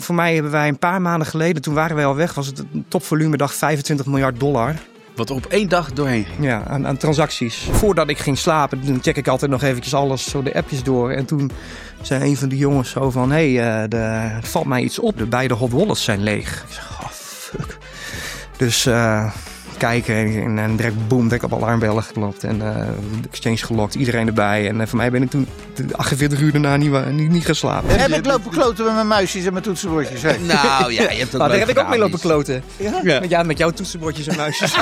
Voor mij hebben wij een paar maanden geleden, toen waren wij al weg, was het een topvolume dag $25 miljard. Wat er op 1 dag doorheen ging. Ja, aan transacties. Voordat ik ging slapen, dan check ik altijd nog eventjes alles, zo de appjes door. En toen zei een van die jongens zo van, er valt mij iets op. De beide hot wallets zijn leeg. Ik zeg, oh fuck. Dus kijken en direct boom, direct op alarmbellen geklopt. En de exchange gelokt, iedereen erbij. En voor mij ben ik toen 48 uur daarna niet geslapen. Heb ik lopen kloten met mijn muisjes en mijn toetsenbordjes? Hè? Nou ja, je hebt ook daar heb ik ook mee lopen iets. kloten. Ja? Met jouw toetsenbordjes en muisjes.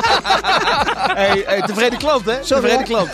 Hey, tevreden klant, hè? Tevreden klant.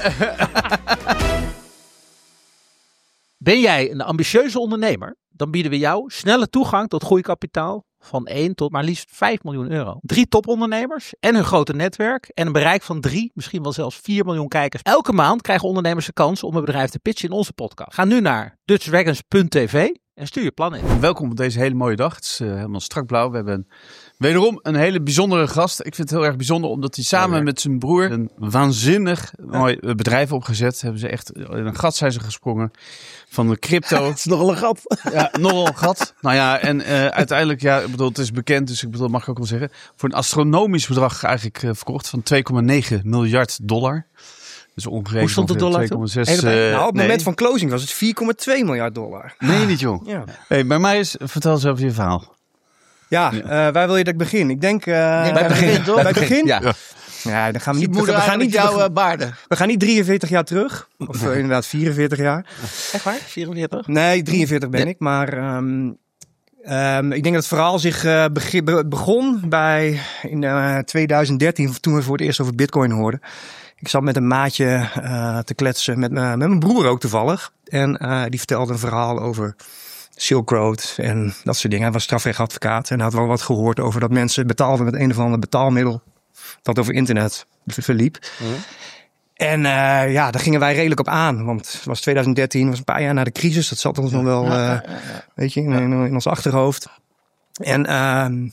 Ben jij een ambitieuze ondernemer? Dan bieden we jou snelle toegang tot groeikapitaal van 1 tot maar liefst 5 miljoen euro. 3 topondernemers en hun grote netwerk en een bereik van 3, misschien wel zelfs 4 miljoen kijkers. Elke maand krijgen ondernemers de kans om een bedrijf te pitchen in onze podcast. Ga nu naar dutchdragons.tv en stuur je plan in. Welkom op deze hele mooie dag. Het is helemaal strak blauw. We hebben wederom een hele bijzondere gast. Ik vind het heel erg bijzonder omdat hij samen met zijn broer een waanzinnig mooi bedrijf opgezet. Hebben ze echt in een gat zijn ze gesprongen van de crypto. Het is nogal een gat. Ja, nogal een gat. Nou ja, en uiteindelijk, ja, ik bedoel, het is bekend, dus ik bedoel, mag ik ook wel zeggen, voor een astronomisch bedrag eigenlijk verkocht van $2,9 miljard. Dus ongeveer. Hoe stond de dollar 2,6. Op het moment van closing was het $4,2 miljard. Nee, niet joh. Ja. Hey, maar Marius, vertel eens over je verhaal. Ja, waar wil je dat ik begin? Ik denk... bij begin, toch? Bij begin? Ja. Ja, dan gaan we niet... Moeder gaan niet jouw baarden. We gaan niet 43 jaar terug. Of inderdaad 44 jaar. Echt waar? 44? Nee, 43 ben ik. Maar ik denk dat het verhaal zich begon in 2013, toen we voor het eerst over Bitcoin hoorden. Ik zat met een maatje te kletsen, met mijn broer ook toevallig. En die vertelde een verhaal over Silk Road en dat soort dingen. Hij was strafrechtadvocaat en had wel wat gehoord over dat mensen betaalden met een of ander betaalmiddel dat over internet verliep. Mm-hmm. En daar gingen wij redelijk op aan. Want het was 2013, was een paar jaar na de crisis. Dat zat ons nog wel, weet je, in ons achterhoofd. En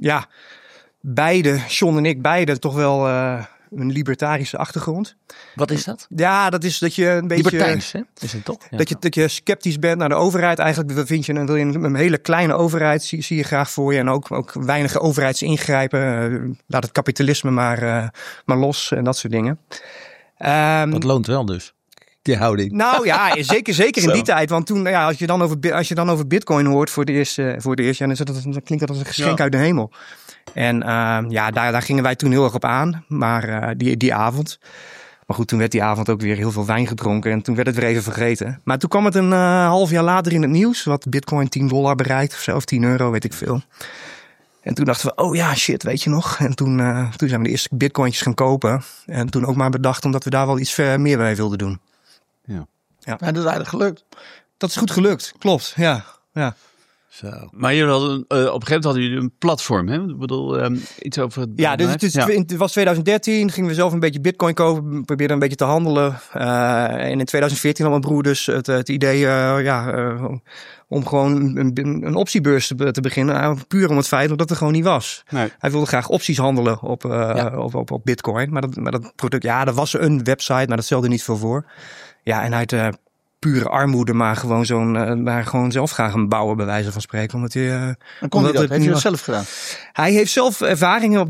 John en ik beide toch wel een libertarische achtergrond. Wat is dat? Ja, dat is dat je een beetje... Libertijns, hè? Is het toch? Ja. Dat je sceptisch bent naar de overheid. Eigenlijk wil je een hele kleine overheid, zie je graag voor je. En ook weinig overheidsingrijpen. Laat het kapitalisme maar los en dat soort dingen. Dat loont wel dus, die houding. Nou ja, zeker in die tijd. Want toen, als je dan over Bitcoin hoort voor het eerst, ja, dan klinkt dat als een geschenk uit de hemel. En daar gingen wij toen heel erg op aan, maar die avond. Maar goed, toen werd die avond ook weer heel veel wijn gedronken en toen werd het weer even vergeten. Maar toen kwam het een half jaar later in het nieuws, wat Bitcoin $10 bereikt of zo, of €10, weet ik veel. En toen dachten we, oh ja, shit, weet je nog? En toen zijn we de eerste bitcointjes gaan kopen. En toen ook maar bedacht, omdat we daar wel iets meer bij wilden doen. Ja. Ja, dat is eigenlijk gelukt. Dat is goed gelukt, klopt, ja. Zo. Maar jullie hadden, op een gegeven moment hadden jullie een platform, hè? Ik bedoel, iets over het ja, dus het was 2013, gingen we zelf een beetje bitcoin kopen, probeerden een beetje te handelen. En in 2014 had mijn broer dus het idee om gewoon een optiebeurs te beginnen. Puur om het feit dat er gewoon niet was. Nee. Hij wilde graag opties handelen op bitcoin. Maar dat product, ja, er was een website, maar dat stelde niet veel voor. Ja, en uit pure armoede, maar gewoon zelf gaan bouwen, bij wijze van spreken. Omdat hij, heeft hij dat zelf gedaan? Hij heeft zelf ervaringen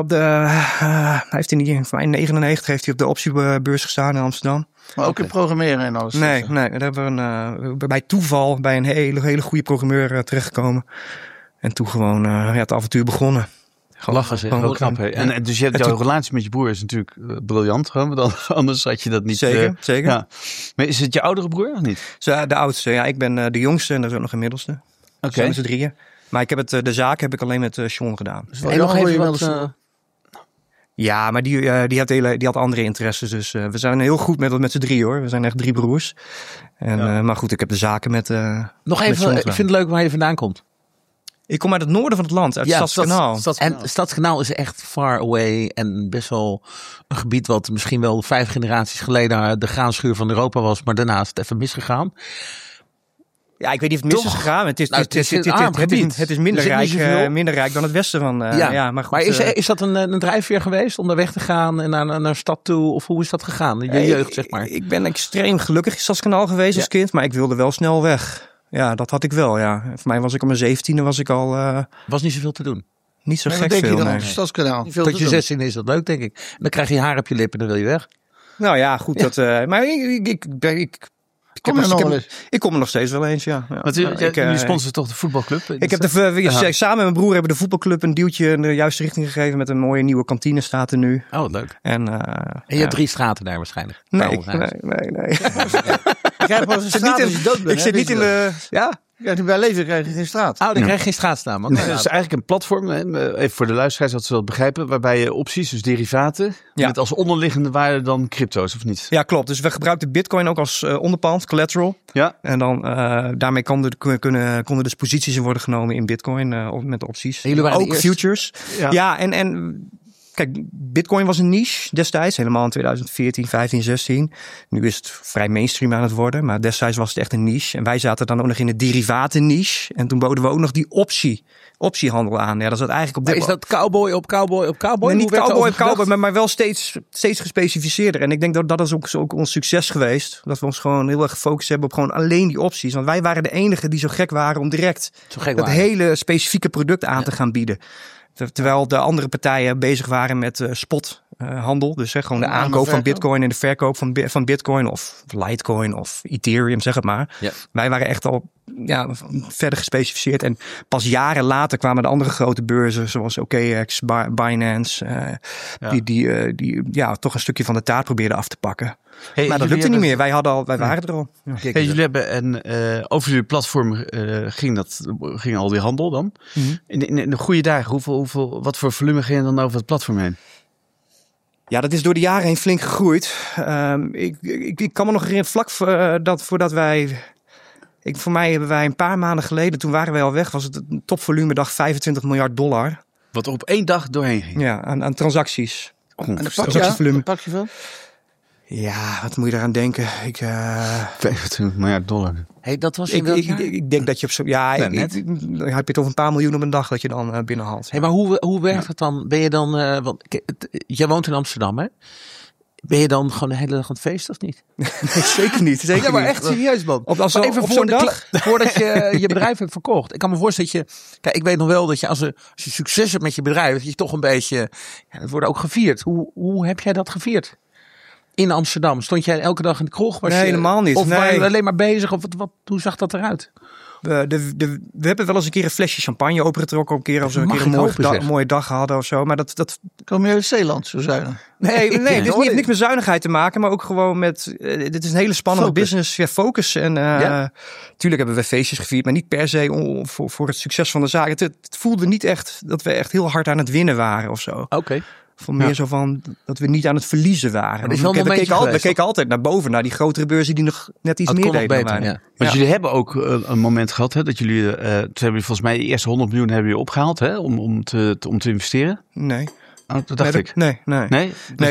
hij heeft in 1999 heeft hij op de optiebeurs gestaan in Amsterdam. Maar ook in programmeren en alles? Nee, daar hebben we bij toeval bij een hele goede programmeur terechtgekomen. En toen gewoon het avontuur begonnen. Lachen zeg, heel knap. En dus jouw relatie met je broer is natuurlijk briljant. Want anders had je dat niet. Zeker. Ja. Maar is het je oudere broer of niet? De oudste, ja. Ik ben de jongste en dat is ook nog de middelste. Oké. Zijn met z'n drieën. Maar ik heb de zaak heb ik alleen met John gedaan. Dus en nog even wat... Ja, maar die had andere interesses. Dus we zijn heel goed met z'n drieën, hoor. We zijn echt 3 broers. En, maar goed, ik heb de zaken met nog even, ik vind het leuk waar je vandaan komt. Ik kom uit het noorden van het land, uit Stadskanaal. En Stadskanaal is echt far away en best wel een gebied wat misschien wel 5 generaties geleden de graanschuur van Europa was, maar daarna is het even misgegaan. Ja, ik weet niet of het mis is gegaan. Het is minder rijk dan het westen van. Maar goed, maar is dat een drijfveer geweest om daar weg te gaan en naar een stad toe? Of hoe is dat gegaan? Je jeugd, zeg maar. Ik ben extreem gelukkig in Stadskanaal geweest als kind, maar ik wilde wel snel weg. Ja, dat had ik wel, ja. Voor mij was ik op mijn 17e was ik al Was niet zoveel te doen. niet zo Maar gek wat denk veel. je dan Nee. op het Stadskanaal? Niet veel Tot te je doen. 16 is dat leuk, denk ik. En dan krijg je haar op je lippen en dan wil je weg. Nou ja, goed. Dat, maar Kom je nog wel eens? ik kom er nog steeds wel eens, ja. Ja. Want jullie sponsoren toch de voetbalclub? Ik heb samen met mijn broer hebben de voetbalclub een duwtje in de juiste richting gegeven. Met een mooie nieuwe kantine staat er nu. Oh, leuk. En je hebt 3 straten daar waarschijnlijk. Nee, Trouwens. nee. Ik krijg pas een straat als je dood bent. Ik zit niet in de... Ja? Ja, bij leven krijg je geen straat. Oh, dan krijg je geen straatnaam. Het is eigenlijk een platform, even voor de luisteraars dat ze dat begrijpen, waarbij je opties, dus derivaten, met als onderliggende waarde dan crypto's, of niet? Ja, klopt. Dus we gebruikten Bitcoin ook als onderpand, collateral. Ja. En dan daarmee konden dus posities in worden genomen in Bitcoin met opties. En jullie waren de ook eerste? futures. Ja, en kijk, Bitcoin was een niche destijds, helemaal in 2014, 15, 16. Nu is het vrij mainstream aan het worden, maar destijds was het echt een niche. En wij zaten dan ook nog in de derivaten niche. En toen boden we ook nog die optiehandel aan. Ja, dat zat eigenlijk op Maar dit is dat cowboy op cowboy op cowboy? Nee, Hoe niet werd cowboy daarover op cowboy, gedacht? maar wel steeds gespecificeerder. En ik denk dat is ook ons succes geweest. Dat we ons gewoon heel erg gefocust hebben op gewoon alleen die opties. Want wij waren de enigen die zo gek waren om direct Zo gek dat waren. hele specifieke product aan te gaan bieden. Terwijl de andere partijen bezig waren met spothandel. Dus gewoon de aankoop van Bitcoin en de verkoop van Bitcoin of Litecoin of Ethereum, zeg het maar. Ja. Wij waren echt al verder gespecificeerd. En pas jaren later kwamen de andere grote beurzen zoals OKX, Binance. Die toch een stukje van de taart probeerden af te pakken. Hey, Maar dat lukte niet meer. Wij waren er al. Ja. Hey, jullie hebben over jullie platform ging al die handel dan. Mhm. In de goede dagen, wat voor volume ging je dan over het platform heen? Ja, dat is door de jaren heen flink gegroeid. Ik kan me nog herinneren, voordat wij... Voor mij hebben wij een paar maanden geleden, toen waren wij al weg, was het een topvolume dag $25 miljard. Wat er op 1 dag doorheen ging. Ja, aan transacties. En de Transactievolume. pak je veel? Ja, wat moet je eraan denken? $25 miljard. Hey, dat was in welk jaar? Ik denk dat je op zo... Ja, dan heb je het over een paar miljoen op een dag dat je dan binnenhaalt. Hey, maar hoe werkt het dan? Ben je dan... want jij woont in Amsterdam, hè? Ben je dan gewoon de hele dag aan het feest of niet? Nee, zeker niet. Zeker Ja, maar niet. echt serieus, man. Op Even zo'n dag? voordat je je bedrijf hebt verkocht. Ik kan me voorstellen dat je... Kijk, ik weet nog wel dat je als je succes hebt met je bedrijf, dat je toch een beetje... Ja, dat wordt ook gevierd. Hoe heb jij dat gevierd? In Amsterdam. Stond jij elke dag in de kroeg? Nee, helemaal niet. Of Nee. waren jullie alleen maar bezig? Of hoe zag dat eruit? We hebben wel eens een keer een flesje champagne opengetrokken. Een keer als we een Mag keer ik een hopen, zeg. mooie dag hadden of zo. Maar dat Kom je uit Zeeland, zo zuinig? nee, Ja, dit hoor. heeft niks met zuinigheid te maken. Maar ook gewoon met... dit is een hele spannende Focus. business. Ja, focus. En tuurlijk hebben we feestjes gevierd. Maar niet per se voor het succes van de zaak. Het voelde niet echt dat we echt heel hard aan het winnen waren of zo. Oké. Van meer zo van dat we niet aan het verliezen waren. er is wel een we momentje geweest, keken altijd naar boven. Naar die grotere beurzen die nog net iets Het meer kon nog deden. beter, dan wij. ja. Want jullie hebben ook een moment gehad, hè, dat jullie, toen hebben jullie volgens mij de eerste 100 miljoen hebben jullie opgehaald, hè, om te investeren. Nee. Oh, dat dacht ik. Nee. Nee?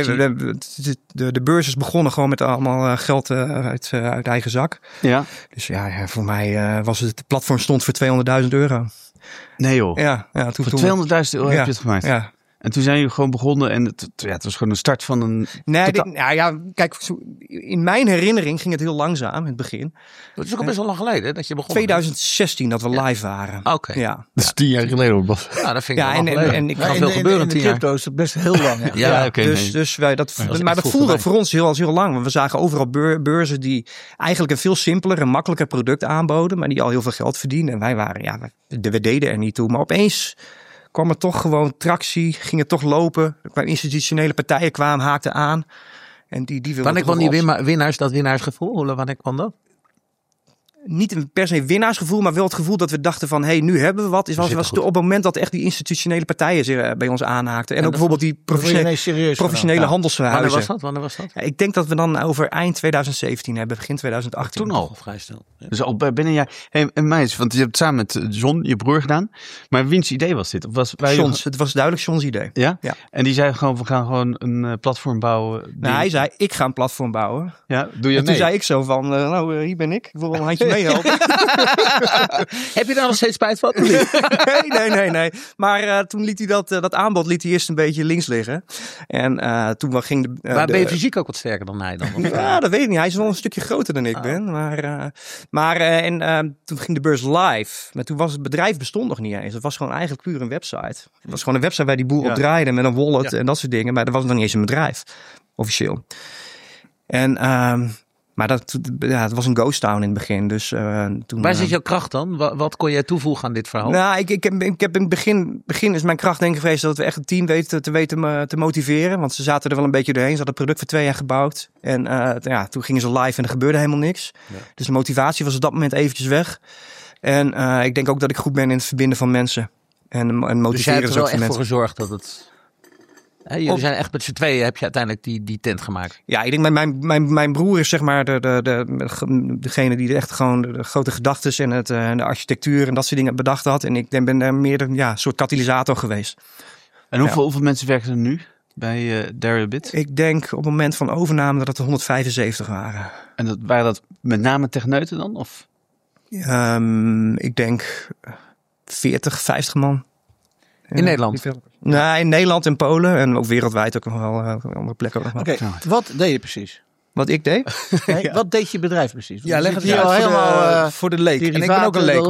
De beurs is begonnen gewoon met allemaal geld uit eigen zak. Ja. Dus ja, voor mij was het platform stond voor €200.000. Nee joh. Ja, Voor €200.000 heb je het gemaakt. Ja. En toen zijn jullie gewoon begonnen en het was gewoon de start van een... Nee, kijk, in mijn herinnering ging het heel langzaam in het begin. Dat is ook al best wel lang geleden hè, dat je begon. 2016 dat we live waren. Oké. Ja. Dat is 10 jaar geleden hoor, Bas. Nou, dat vind ik Ja, wel lang en geleden. ik kan ga veel gebeuren in de 10 jaar. crypto is het best heel lang. Ja. Ja, oké. Dus wij was maar echt dat vroeg voelde erbij. voor ons heel lang. Want we zagen overal beurzen die eigenlijk een veel simpeler en makkelijker product aanboden. Maar die al heel veel geld verdienen. En wij waren, we deden er niet toe. Maar opeens kwam er toch gewoon tractie. Ging het toch lopen. Er kwamen institutionele partijen haakten aan. En die wilden Wanneer toch kwam die wel winnaarsgevoel? Wanneer kwam dat? niet per se winnaarsgevoel, maar wel het gevoel dat we dachten van, hey, nu hebben we wat. Was goed. op het moment dat echt die institutionele partijen zich bij ons aanhaakten. En ook dat bijvoorbeeld die professionele handelshuizen. Wanneer was dat? Ja, ik denk dat we dan over eind 2017 hebben, begin 2018. Toen al. Vrij snel. Ja. Dus al binnen een jaar. Hey, en meis, want je hebt het samen met John, je broer, gedaan. Maar wiens idee was dit? Of Het was duidelijk John's idee. Ja? Ja. En die zei gewoon, we gaan gewoon een platform bouwen. Nou, hij zei, ik ga een platform bouwen. Ja, doe je En toen mee? zei ik zo van, hier ben ik. Ik wil wel een handje meehelpen. Heb je daar nog steeds spijt van? Nee. Maar toen liet hij dat aanbod eerst een beetje links liggen. En toen ging de... Maar ben je fysiek ook wat sterker dan hij dan? Ja, dat weet ik niet. Hij is wel een stukje groter dan ik ben. Maar toen ging de beurs live. Maar toen was het bedrijf bestond nog niet eens. Het was gewoon eigenlijk puur een website. Het was gewoon een website waar die boel op draaide met een wallet en dat soort dingen. Maar er was nog niet eens een bedrijf, officieel. En... maar het was een ghost town in het begin. Dus, toen, waar zit jouw kracht dan? Wat kon jij toevoegen aan dit verhaal? Nou, ik heb in het begin is mijn kracht denk ik geweest dat we echt een team weten te motiveren. Want ze zaten er wel een beetje doorheen. Ze hadden het product voor 2 jaar gebouwd. En toen gingen ze live en er gebeurde helemaal niks. Ja. Dus de motivatie was op dat moment eventjes weg. En ik denk ook dat ik goed ben in het verbinden van mensen. En motiveren dus jij hebt er wel ook echt mensen. voor gezorgd dat het... Jullie zijn echt met z'n tweeën, heb je uiteindelijk die tent gemaakt? Ja, ik denk mijn broer is zeg maar degene die echt gewoon de grote gedachtes en de architectuur en dat soort dingen bedacht had. En ik ben daar meer een soort katalysator geweest. En hoeveel mensen werken er nu bij Deribit? Ik denk op het moment van overname dat het er 175 waren. En waren dat met name techneuten dan? Of? Ik denk 40, 50 man. In Nederland? Nee, in Nederland en Polen en ook wereldwijd ook nog wel andere plekken. Oké, wat deed je precies? Wat ik deed? Nee, wat deed je bedrijf precies? Ja, leg het uit helemaal voor de leek. En ik ben ook een leek.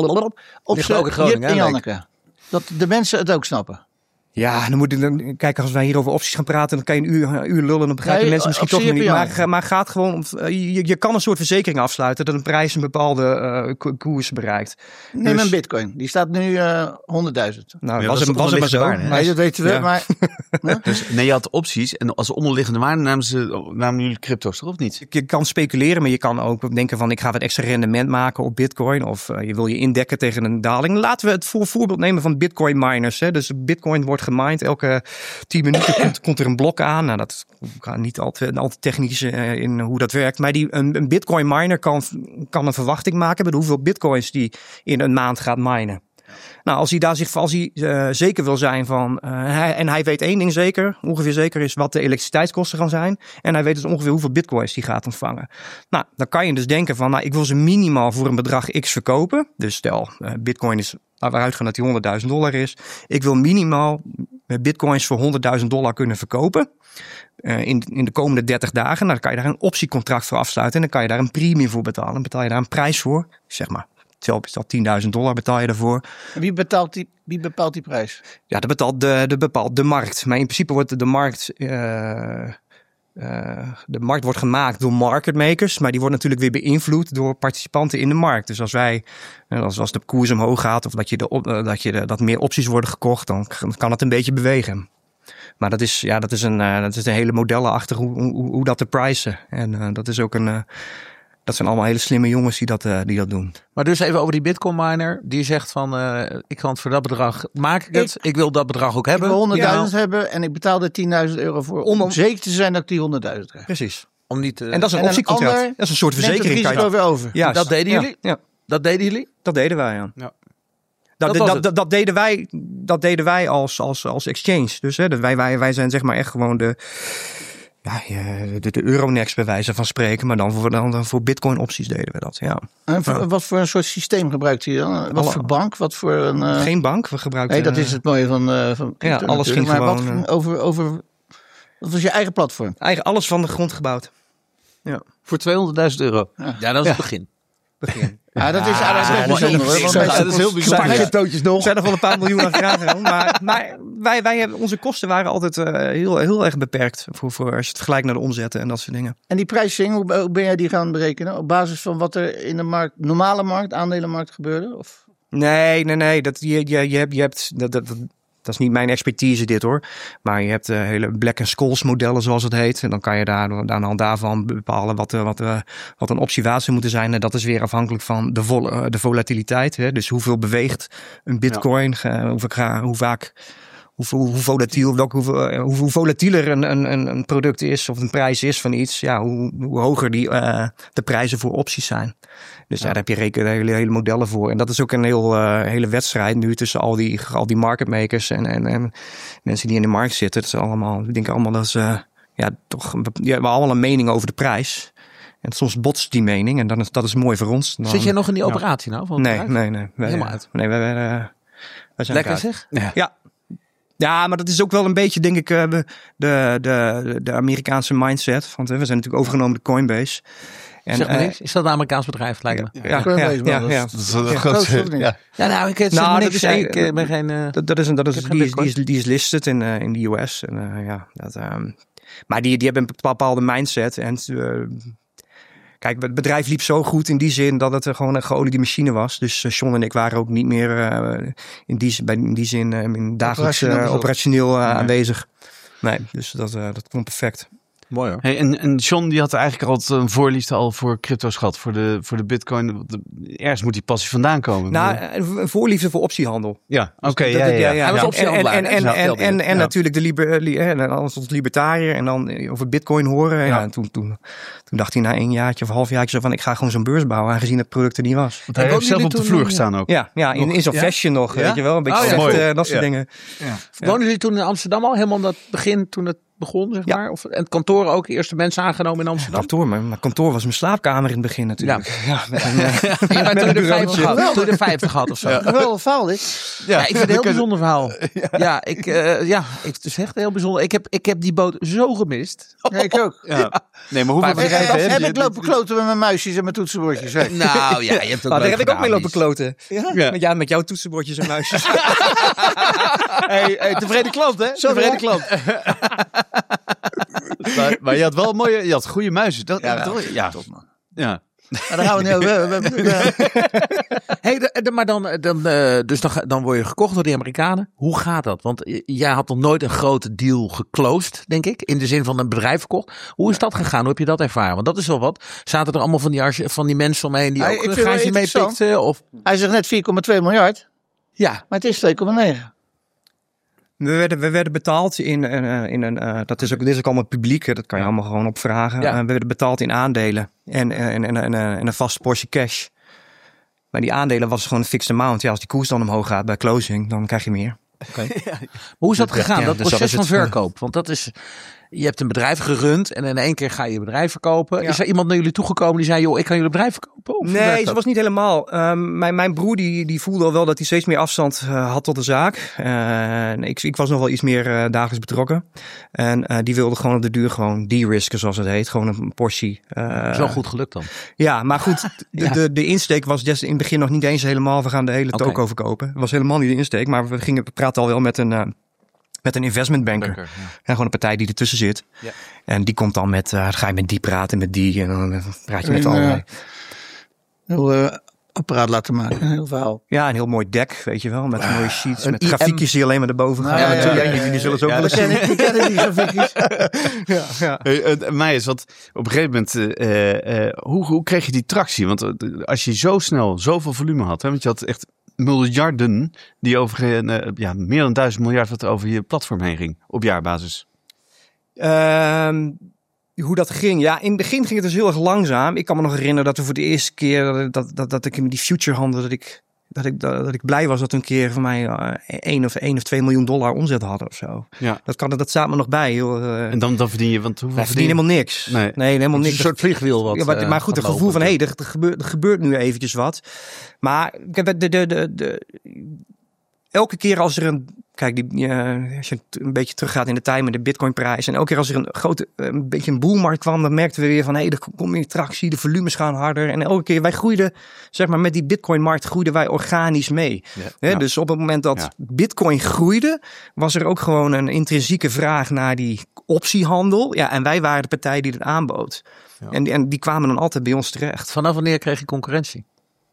Op Jip en Janneke. Dat de mensen het ook snappen. Ja, kijk, als wij hier over opties gaan praten, dan kan je een uur lullen. Dan begrijpen mensen misschien toch niet. Maar gaat gewoon om. Je kan een soort verzekering afsluiten dat een prijs een bepaalde koers bereikt. Neem een bitcoin. Die staat nu 100.000. Nou, was het maar zo. Nee, dat weten we. Ja. Maar, dus, je had opties en als onderliggende waarde namen jullie crypto's, toch of niet? Je kan speculeren, maar je kan ook denken van ik ga wat extra rendement maken op bitcoin. Of je wil je indekken tegen een daling. Laten we het voorbeeld nemen van bitcoin miners. Hè. Dus bitcoin wordt gemined. Elke 10 minuten komt er een blok aan. Nou, dat gaat niet altijd technisch in hoe dat werkt. Maar een bitcoin miner kan een verwachting maken met hoeveel bitcoins die in een maand gaat minen. Nou, als hij zeker wil zijn van... en hij weet één ding zeker, ongeveer zeker is wat de elektriciteitskosten gaan zijn. En hij weet dus ongeveer hoeveel bitcoins hij gaat ontvangen. Nou, dan kan je dus denken van, ik wil ze minimaal voor een bedrag X verkopen. Dus stel, bitcoin is, laten we uitgaan dat die $100.000 is. Ik wil minimaal bitcoins voor $100.000 kunnen verkopen. In de komende 30 dagen. Nou, dan kan je daar een optiecontract voor afsluiten. En dan kan je daar een premium voor betalen. Dan betaal je daar een prijs voor, zeg maar. Zelf is dat $10.000 betaal je daarvoor. Wie bepaalt die prijs? Ja, dat bepaalt de markt. Maar in principe wordt de markt... de markt wordt gemaakt door market makers. Maar die wordt natuurlijk weer beïnvloed door participanten in de markt. Dus als de koers omhoog gaat... of dat meer opties worden gekocht... dan kan het een beetje bewegen. Maar dat is een hele modellen achter hoe dat te prijzen. En dat is ook dat zijn allemaal hele slimme jongens die dat doen. Maar dus even over die bitcoin miner. Die zegt van, ik kan het voor dat bedrag maken. Ik wil dat bedrag ook hebben. Ik wil 100.000 hebben en ik betaal er €10.000 voor. Om zeker te zijn dat ik die 100.000 krijg. Precies. Om niet, en dat is een optiecontract. Dat is een soort verzekering. Neemt het risico weer over. Juist. Dat deden jullie? Ja. Dat deden jullie? Dat deden wij, ja. Dat deden wij als exchange. Dus wij zijn zeg maar echt gewoon de Euronext bij wijze van spreken. Maar dan voor bitcoin opties deden we dat, ja. En wat voor een soort systeem gebruikt u dan? Wat voor bank? Wat voor een... Geen bank, we gebruiken... Nee, dat is het mooie van crypto, alles ging maar gewoon... Wat was je eigen platform? Alles van de grond gebouwd. Ja. Voor €200.000. Ja, dat is het begin. Ja, dat is eigenlijk bijzonder. Dat is heel bijzonder. Er zijn nog wel een paar miljoen aan vragen. Maar wij hebben, onze kosten waren altijd heel erg beperkt. Voor als je het vergelijkt naar de omzetten en dat soort dingen. En die prijsing, hoe ben jij die gaan berekenen? Op basis van wat er in de normale markt, aandelenmarkt gebeurde? Of? Nee. Dat is niet mijn expertise dit hoor. Maar je hebt hele Black & Scholes modellen zoals het heet. En dan kan je daar aan de hand daarvan bepalen wat een optiewaarde moet zijn. En dat is weer afhankelijk van de volatiliteit. Hè? Dus hoeveel beweegt een bitcoin? Hoe volatieler een product is of een prijs is van iets. Ja, hoe hoger de prijzen voor opties zijn. Dus daar heb je hele modellen voor. En dat is ook een hele wedstrijd nu tussen al die market makers en mensen die in de markt zitten. Dat is allemaal, ik denk allemaal dat ze toch, die hebben allemaal een mening over de prijs. En soms botst die mening en dat is mooi voor ons. Dan, Zit jij nog in die operatie nou? Van het bedrijf? Nee. Helemaal uit. Nee, wij zijn Lekker eruit. zeg. Ja, maar dat is ook wel een beetje, denk ik, de Amerikaanse mindset. Want we zijn natuurlijk overgenomen door Coinbase. En, Zeg maar niks. Is dat een Amerikaans bedrijf? Lijkt me. Ja. Dat is een groot... Ja. Ja, nou, ik zeg Nou, niks. dat is Ik ben geen... Die is listed in de US. En, maar die hebben een bepaalde mindset. En kijk, het bedrijf liep zo goed in die zin dat het gewoon een geoliede machine was. Dus John en ik waren ook niet meer in die zin in dagelijks operationeel aanwezig. Nee, dus dat komt perfect. Mooi hoor. Hey, en John die had eigenlijk al een voorliefde al voor crypto's gehad, voor de bitcoin. Ergens moet die passie vandaan komen. Nou, een voorliefde voor optiehandel. Ja, oké. Hij was optiehandelaar. En natuurlijk als libertariër en dan over bitcoin horen. Ja. En toen dacht hij na een jaartje of een halfjaartje zo van ik ga gewoon zo'n beurs bouwen, aangezien het product er niet was. Want hij heeft zelf op de vloer gestaan ook. Ja, in zo'n fashion nog, weet je wel. Een beetje dat soort dingen. Wonen jullie toen in Amsterdam al? Helemaal dat begin toen het begon, zeg maar? Of, en het kantoor ook, eerste mensen aangenomen in Amsterdam? Mijn kantoor was mijn slaapkamer in het begin natuurlijk. Toen je de 50 had of zo. Ja. Wel verhaal dit. Ja, ik vind het een heel bijzonder verhaal. Het is echt heel bijzonder. Ik heb die boot zo gemist. Ja, ik ook. Ja. Nee, maar hoeveel bedrijven heb ik lopen kloten met mijn muisjes en mijn toetsenbordjes? Hè? Nou ja, je hebt ook daar heb ik ook mee lopen kloten. Ja? Met jouw toetsenbordjes en muisjes. Hey, tevreden klant, hè? Tevreden klant. Maar je had wel je had goede muizen. Top man. Ja. Maar daar gaan we niet over. Maar dan word je gekocht door de Amerikanen. Hoe gaat dat? Want jij had nog nooit een grote deal geclosed, denk ik. In de zin van een bedrijf verkocht. Hoe is dat gegaan? Hoe heb je dat ervaren? Want dat is wel wat. Zaten er allemaal van die mensen omheen die ook een gaatje meepikten? Of... Hij zegt net 4,2 miljard. Ja. Maar het is 2,9. We werden betaald in een dit is ook allemaal publiek, dat kan je allemaal gewoon opvragen. Ja. We werden betaald in aandelen en een vaste portie cash. Maar die aandelen was gewoon een fixed amount. Ja, als die koers dan omhoog gaat bij closing, dan krijg je meer. Okay. Hoe is dat gegaan, dat dus proces dat van verkoop? Want dat is, je hebt een bedrijf gerund en in één keer ga je je bedrijf verkopen. Ja. Is er iemand naar jullie toegekomen die zei, joh, ik kan jullie bedrijf verkopen? Of nee, dat was niet helemaal. Mijn broer die voelde al wel dat hij steeds meer afstand had tot de zaak. Ik was nog wel iets meer dagelijks betrokken. En die wilde gewoon op de duur gewoon de-risken, zoals het heet. Gewoon een portie. Zo goed gelukt dan. Ja, maar goed, de insteek was in het begin nog niet eens helemaal, we gaan de hele toko verkopen. Het was helemaal niet de insteek, maar we praten al wel met een investmentbanker. Ja, gewoon een partij die ertussen zit. Ja. En die komt dan met, ga je met die praten, met die. En dan praat je met allerlei. Heel apparaat laten maken, een heel verhaal. Ja, een heel mooi deck, weet je wel. Met mooie sheets, met grafiekjes die alleen maar erboven gaan. Jullie zullen ze ook wel eens zien. Ik ken die grafiekjes. Meijers, wat op een gegeven moment, hoe kreeg je die tractie? Want als je zo snel zoveel volume had, hè, want je had echt miljarden die over meer dan 1000 miljard wat over je platform heen ging op jaarbasis. Hoe dat ging? Ja, in het begin ging het dus heel erg langzaam. Ik kan me nog herinneren dat we voor de eerste keer dat ik in die future handel, dat ik blij was dat we een keer van mij 1 of 2 miljoen dollar omzet hadden of zo. Ja. Dat staat me nog bij. En dan verdien je, want hoeveel verdien helemaal niks. Nee, helemaal niks. Een soort vliegwiel wat. Maar goed, het gevoel van er gebeurt nu eventjes wat. Maar elke keer als er als je een beetje teruggaat in de tijd met de bitcoinprijs. En elke keer als er een beetje een boelmarkt kwam, dan merkten we weer van er komt meer tractie, de volumes gaan harder. En elke keer, wij groeiden, zeg maar, met die bitcoinmarkt groeiden wij organisch mee. Ja. Dus op het moment dat bitcoin groeide, was er ook gewoon een intrinsieke vraag naar die optiehandel. Ja, en wij waren de partij die het aanbood. Ja. En die kwamen dan altijd bij ons terecht. Vanaf wanneer kreeg je concurrentie?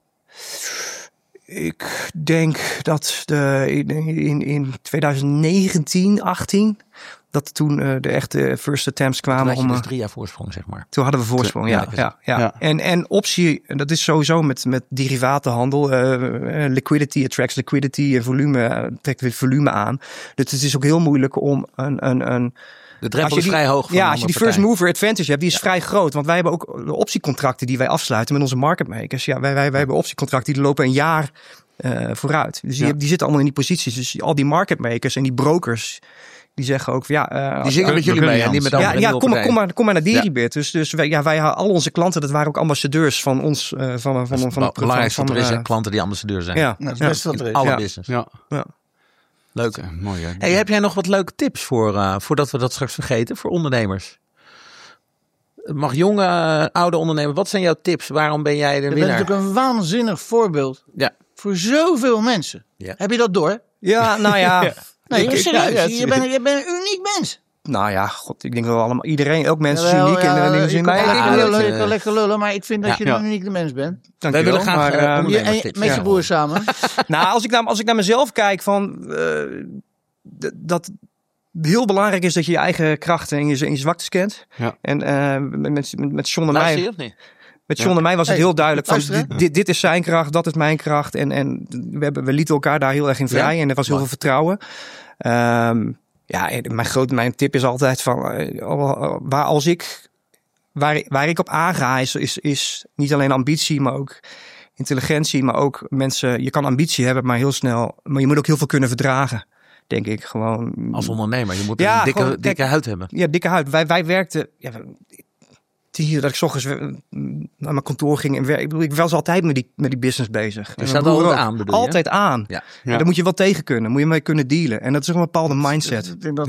Ik denk dat in 2019, 18, dat toen de echte first attempts kwamen. Toen had je dus 3 jaar voorsprong, zeg maar. Toen hadden we voorsprong, ja. En optie, dat is sowieso met derivatenhandel. Liquidity attracts liquidity en volume trekt weer volume aan. Dus het is ook heel moeilijk om de drempel is vrij hoog. Ja, als je die first mover advantage hebt, die is vrij groot. Want wij hebben ook de optiecontracten die wij afsluiten met onze market makers. Ja, wij hebben optiecontracten die lopen een jaar vooruit. Dus die zitten allemaal in die posities. Dus al die market makers en die brokers, Die zeggen ook, die zingen met jullie mee en niet met andere nieuwe kom maar naar Deribit. Dus wij al onze klanten, dat waren ook ambassadeurs van ons. Van het belangrijkste wat er is, klanten die ambassadeur zijn. Ja, dat is best wat er is. Alle business. Ja. Leuk. Mooi, hè? Hey, heb jij nog wat leuke tips voordat we dat straks vergeten, voor ondernemers? Het mag jonge, oude ondernemers. Wat zijn jouw tips? Waarom ben jij de winnaar? Je bent natuurlijk een waanzinnig voorbeeld voor zoveel mensen. Ja. Heb je dat door? Ja, nou ja. Nee, serieus. Je bent een uniek mens. Nou ja, god, ik denk dat allemaal iedereen, elk mens is uniek in die zin. Ik kan lekker lullen, maar ik vind dat je een unieke mens bent. Wij willen graag met je broer samen. Nou, als ik naar mezelf kijk, dat heel belangrijk is dat je je eigen krachten en je zwaktes kent. Ja. En met John en mij. Met John en mij was het heel duidelijk van dit is zijn kracht, dat is mijn kracht. En we lieten elkaar daar heel erg in vrij en er was heel veel vertrouwen. Mijn tip is altijd van waar ik op aanga is niet alleen ambitie, maar ook intelligentie, maar ook mensen. Je kan ambitie hebben, maar heel snel, maar je moet ook heel veel kunnen verdragen. Denk ik gewoon. Als ondernemer, je moet een dikke huid hebben. Ja, dikke huid. Wij werkten. Hier dat ik 's ochtends naar mijn kantoor ging en werk. Ik was altijd met die business bezig. Je staat altijd aan, bedoel je? Altijd aan. Ja. En daar moet je wel tegen kunnen. Moet je mee kunnen dealen. En dat is een bepaalde mindset. Ik denk dat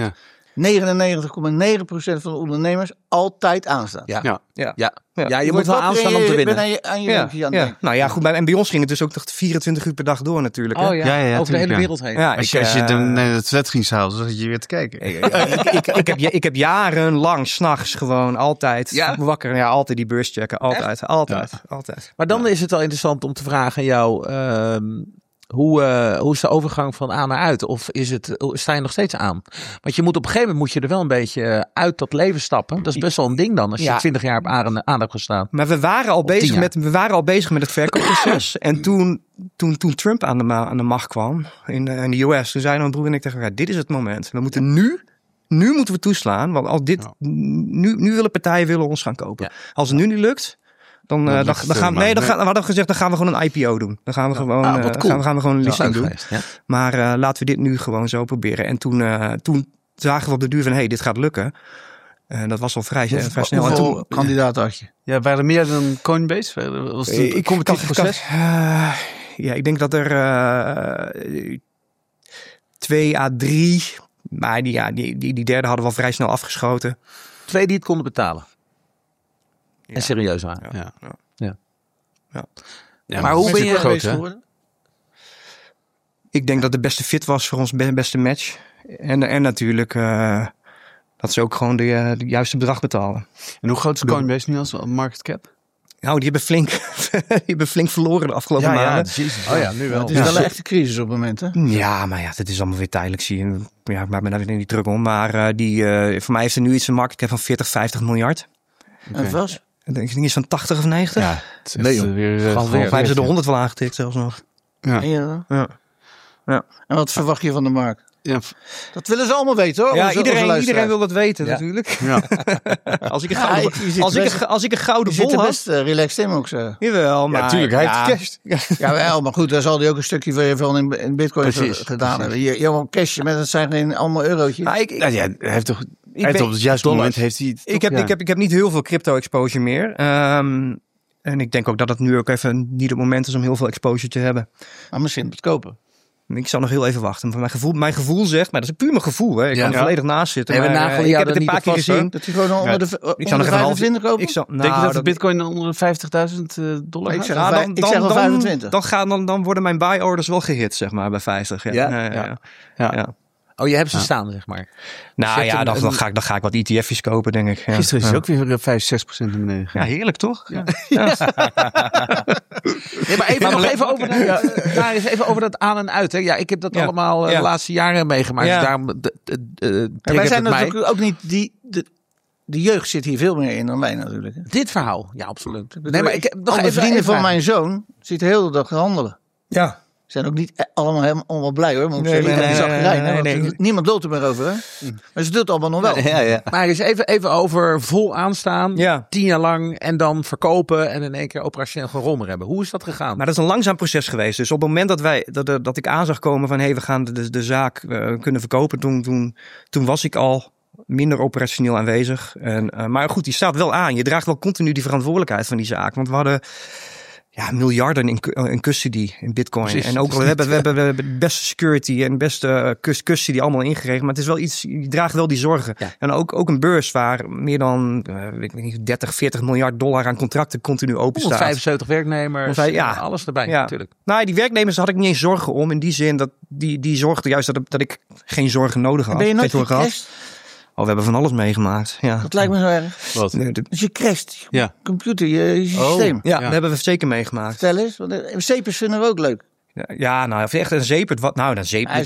99,9% van de ondernemers altijd aanstaan. Ja, je moet wel aanstaan om te winnen. Je bent aan je werkje aan het denken. Nou ja, goed. En bij ons ging het dus ook nog 24 uur per dag door natuurlijk. Hè? Oh ja, over de hele wereld heen. Ja, als je naar het toilet ging s'avonds, dan zat je weer te kijken. Ik heb jarenlang 's nachts gewoon altijd wakker. Ja, altijd die beurs checken. Altijd. Maar dan is het wel interessant om te vragen aan jou... Hoe is de overgang van aan naar uit? Of sta je nog steeds aan? Want je moet op een gegeven moment er wel een beetje uit dat leven stappen. Dat is best wel een ding dan, als je 20 jaar op aan hebt gestaan. Maar we waren al bezig met het verkoopproces. En toen Trump aan de macht kwam in de US, toen zei mijn broer en ik tegen elkaar, dit is het moment. We moeten nu moeten we toeslaan. Want als dit, nu willen partijen ons gaan kopen. Ja. Als het nu niet lukt... Dan gaan we gewoon een IPO doen. Dan gaan we gewoon een listing doen. Geweest, ja. Maar laten we dit nu gewoon zo proberen. En toen zagen we op de duur van, dit gaat lukken. Dat was al vrij snel. Hoeveel kandidaten had je? Ja, waren er meer dan Coinbase? Was het een competitieproces? Ik denk dat er 2 à 3... Maar die derde hadden we al vrij snel afgeschoten. 2 die het konden betalen. En serieus waren. Ja. Maar hoe ben je geweest geworden? Ik denk dat de beste fit was voor ons beste match. En natuurlijk dat ze ook gewoon de juiste bedrag betalen. En hoe groot is Coinbase nu als market cap? Nou, die hebben flink verloren de afgelopen maanden. Nu wel. Het is wel een echte crisis op het moment, hè? Ja, maar dat is allemaal weer tijdelijk, zie je. Ja, ik maak me daar weer niet druk om. Maar voor mij heeft er nu iets een market cap van 40-50 miljard. En was? Ik denk iets van 80 of 90. Ja, het is volgens mij hebben ze de 100 wel aangetikt zelfs nog. Ja. En wat verwacht je van de markt? Ja. Dat willen ze allemaal weten, hoor. Ja, iedereen wil dat weten natuurlijk. Ja. Als ik een gouden bol had... best relaxed in, moet ik zeggen. Jawel, maar... Ja, tuurlijk, hij heeft cash. Jawel, maar goed, daar zal hij ook een stukje van in bitcoin gedaan hebben. Hier allemaal cash, maar dat zijn geen allemaal eurotjes. Hij heeft toch... op het juiste moment heeft hij... Ik heb niet heel veel crypto-exposure meer. En ik denk ook dat het nu ook even niet het moment is om heel veel exposure te hebben. Maar misschien het kopen. Ik zal nog heel even wachten. Mijn gevoel zegt, maar dat is puur mijn gevoel. Hè. Ik kan er volledig naast zitten. Ik heb het een paar keer gezien. Dat hij gewoon onder de 25 kopen? Denk je dat de bitcoin onder $50.000 dollar gaat? Ik zeg al 25. Dan worden mijn buy orders wel gehit, zeg maar, bij 50. Ja. Oh, je hebt ze staan, zeg maar. Nou ja, dan ga ik wat ETF's kopen, denk ik. Ja. Gisteren is het ook weer 5-6% naar beneden. Ja, heerlijk toch? Ja. Nee, maar even over dat aan en uit. Hè. Ja, ik heb dat allemaal de laatste jaren meegemaakt. Ja. Dus daarom wij zijn natuurlijk ook niet de jeugd zit hier veel meer in dan wij natuurlijk. Hè. Dit verhaal, ja, absoluut. Nee, maar ik heb nog even vrienden van mijn zoon zit de hele dag handelen. Ja. zijn ook niet allemaal helemaal blij hoor. Niemand lult er meer over hè. Maar ze doet het allemaal nog wel. Ja. Maar eens even over vol aanstaan. Ja. 10 jaar lang en dan verkopen en in één keer operationeel gerommel hebben. Hoe is dat gegaan? Maar dat is een langzaam proces geweest. Dus op het moment dat ik aan zag komen van we gaan de zaak kunnen verkopen. Toen was ik al minder operationeel aanwezig. Maar goed, die staat wel aan. Je draagt wel continu die verantwoordelijkheid van die zaak. Want we hadden miljarden in custody in Bitcoin. Precies, en ook we hebben de beste security en beste custody allemaal ingeregeld. Maar het is wel iets, je draagt wel die zorgen. Ja. En ook een beurs waar meer dan 30-40 miljard dollar aan contracten continu open staat. 175 werknemers, alles erbij natuurlijk. Nou, die werknemers had ik niet eens zorgen om. In die zin dat die zorgde juist dat ik geen zorgen nodig had. Ben je nooit gecrashed? We hebben van alles meegemaakt. Ja. Dat lijkt me zo erg. Wat? Dus je crasht, je computer, je systeem. Ja, dat hebben we zeker meegemaakt. Vertel eens, want zeepers vinden we ook leuk. Ja, nou, echt een zeepert. Wat nou, dan zeepert.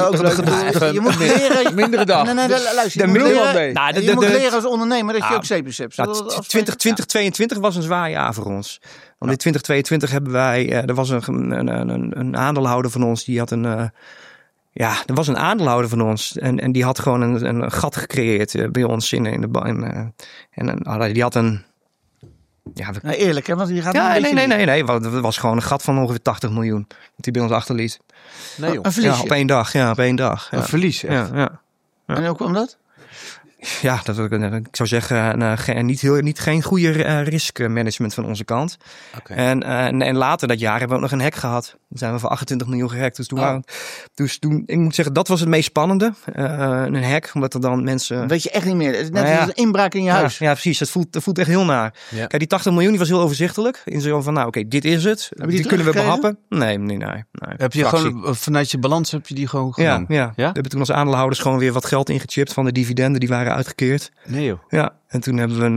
Je moet leren. Mindere dag. Nee, luister. Je moet leren als ondernemer dat je ook zeepers hebt. 2022 was een zwaar jaar voor ons. Want in 2022 hebben wij, er was een aandeelhouder van ons die had er was een aandeelhouder van ons en die had gewoon een gat gecreëerd bij ons in de bank. En die had een... eerlijk hè, want die gaat Nee. Het was gewoon een gat van ongeveer 80 miljoen. Dat hij bij ons achterliet. Nee, joh. Een verlies. Ja, op één dag. Ja. Een verlies, echt. Ja. En hoe kwam dat? Ja, ik zou zeggen, geen goede risk management van onze kant. Okay. En later dat jaar hebben we ook nog een hack gehad. Dan zijn we voor 28 miljoen gehackt. Dus toen, ik moet zeggen, dat was het meest spannende. Een hack, omdat er dan mensen... Dat weet je echt niet meer. Het is net als een inbraak in je huis. Ja, precies. Dat voelt echt heel naar. Ja. Kijk, die 80 miljoen die was heel overzichtelijk. In zo'n van, dit is het. Die kunnen we behappen. Nee. Heb je gewoon, vanuit je balans heb je die gewoon genomen? Ja. We hebben toen als aandeelhouders gewoon weer wat geld ingechipt van de dividenden. Die waren uitgekeerd. Nee joh. Ja, en toen hadden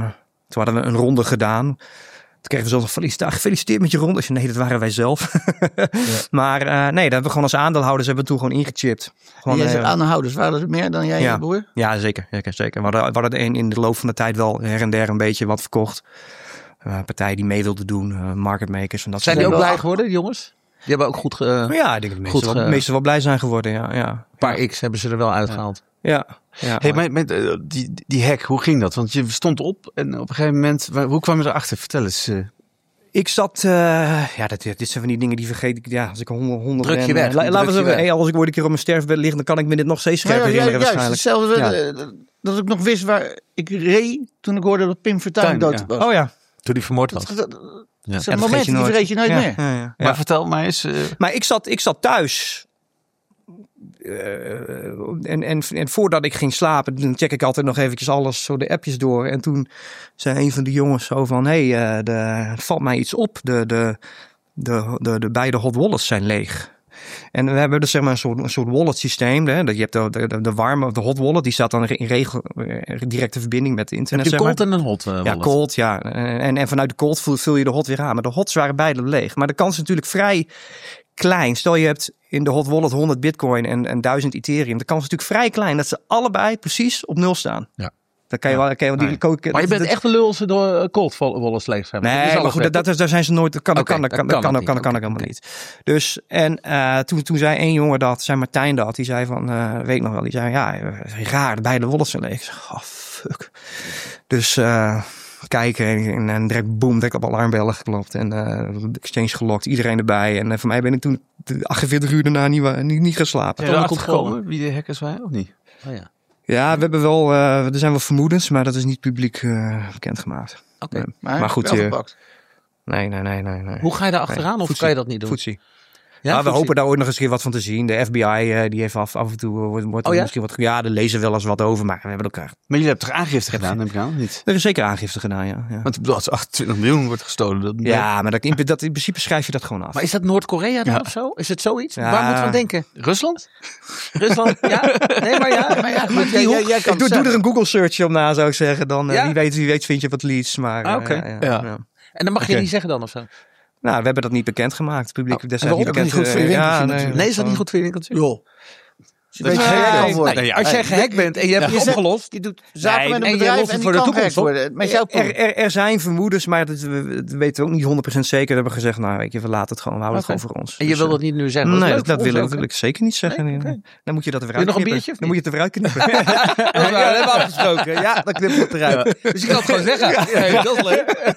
we een ronde gedaan. Toen kregen we zo gefeliciteerd met je ronde. Nee, dat waren wij zelf. Maar dat hebben we gewoon als aandeelhouders hebben we toen gewoon ingechipt. Gewoon, jij zegt aandeelhouders, waren er meer dan jij en je broer? Ja, zeker. We hadden in de loop van de tijd wel her en der een beetje wat verkocht. Partijen die mee wilden doen, market makers. En dat zijn die ook blij geworden, die jongens? Die hebben ook goed ja, ik denk dat de meesten wel blij zijn geworden, ja. Een paar X hebben ze er wel uitgehaald. Ja. Hey, maar die hack, hoe ging dat? Want je stond op en op een gegeven moment, hoe kwam je erachter? Vertel eens. Ik zat, dit zijn van die dingen die vergeet ik. Ja, als ik 100 druk je weg. Laten we zeggen, als ik ooit een keer op mijn sterfbed lig, dan kan ik me dit nog steeds scherp herinneren waarschijnlijk. Hetzelfde dat ik nog wist waar ik reed toen ik hoorde dat Pim Fortuyn dood was. Oh ja. Toen hij vermoord was. Dat zijn momenten die vergeet je nooit meer. Ja. Maar vertel mij eens. Maar ik zat thuis. En voordat ik ging slapen, dan check ik altijd nog eventjes alles, zo de appjes door. En toen zei een van de jongens zo van, er valt mij iets op. De beide hot wallets zijn leeg. En we hebben dus zeg maar een soort wallet systeem. Hè? Dat je hebt de warme, de hot wallet, die staat dan in directe verbinding met het internet. Heb je cold en een hot wallet? Ja, cold, ja. En vanuit de cold vul je de hot weer aan. Maar de hots waren beide leeg. Maar de kans is natuurlijk vrij klein. Stel je hebt in de hot wallet 100 bitcoin en 1000 ethereum. De kans is natuurlijk vrij klein dat ze allebei precies op 0 staan. Ja. Dan kan je wel, maar je bent echt een lul als ze door cold wallets leeg zijn. Nee, maar goed, daar zijn ze nooit. Dat kan helemaal niet. Dus toen zei een jongen dat, zei Martijn dat, die zei van, weet ik nog wel, die zei raar, beide wallets zijn leeg. Ik zeg, oh fuck. Dus kijken en direct boom, direct op alarmbellen geklopt en exchange gelokt, iedereen erbij. En voor mij ben ik toen 48 uur daarna niet geslapen. Ja, erachter gekomen wie de hackers waren of niet? Oh ja. Ja, we hebben wel, er zijn wel vermoedens, maar dat is niet publiek bekendgemaakt. Oké. Maar goed, nee. Hoe ga je daar achteraan of kan je dat niet doen? Footsie. Ja, we hopen daar ooit nog eens keer wat van te zien. De FBI die heeft af en toe wordt misschien wat. Ja, er lezen wel eens wat over, maar we hebben elkaar. Maar jullie hebben toch aangifte gedaan, neem ik aan, niet? Er is zeker aangifte gedaan, ja. Want ik bedoel, als 28 miljoen wordt gestolen. Ja, maar in principe schrijf je dat gewoon af. Maar is dat Noord-Korea dan of zo? Is het zoiets? Ja. Waar moeten we aan denken? Rusland? Rusland, ja. Nee, maar ja. Doe er een Google search op na, zou ik zeggen. Dan wie weet vind je wat leads. Maar oké. En dan mag je niet zeggen dan of zo? Nou, we hebben dat niet bekendgemaakt. Het publiek destijds niet bekend. Nee, is dat niet goed voor je winkeltje? Nee, is dat niet goed voor je winkeltje? Joh. Je weet gehackt kan worden. Nee, als jij gehackt bent en je hebt het opgelost. Je doet zaken met een en je bedrijf lost en het die voor de kan gehackt toekomst, worden. Met jouw tool. Er zijn vermoedens, maar dat weten we ook niet 100% zeker. We hebben gezegd, nou weet je, we laten het gewoon. We houden het gewoon voor ons. En je wil dat niet nu zeggen? Nee, dat wil ik zeker niet zeggen. Nee. Dan moet je dat eruit nog een knippen. biertje? Dan moet je het eruit knippen. Dat hebben we afgesproken. Ja, dan knippen we het eruit. Dus je kan het gewoon zeggen. Ja, dat is leuk.